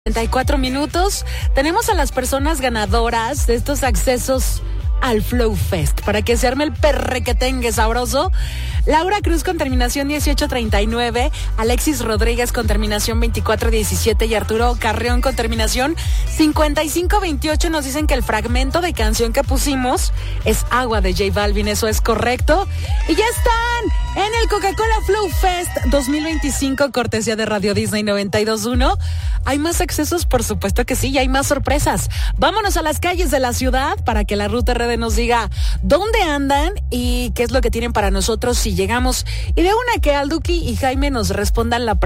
34 minutos. Tenemos a las personas ganadoras de estos accesos al Flow Fest para que se arme el perrequetengue sabroso. Laura Cruz con terminación 1839, Alexis Rodríguez con terminación 2417 y Arturo Carrión con terminación 5528 nos dicen que el fragmento de canción que pusimos es Agua de J Balvin. Eso es correcto. Y ya están en el Coca-Cola Flow Fest 2025, cortesía de Radio Disney 92.1. ¿Hay más accesos? Por supuesto que sí, y hay más sorpresas. Vámonos a las calles de la ciudad para que la Ruta RD nos diga dónde andan y qué es lo que tienen para nosotros si llegamos. Y de una que Alduki y Jaime nos respondan la pregunta.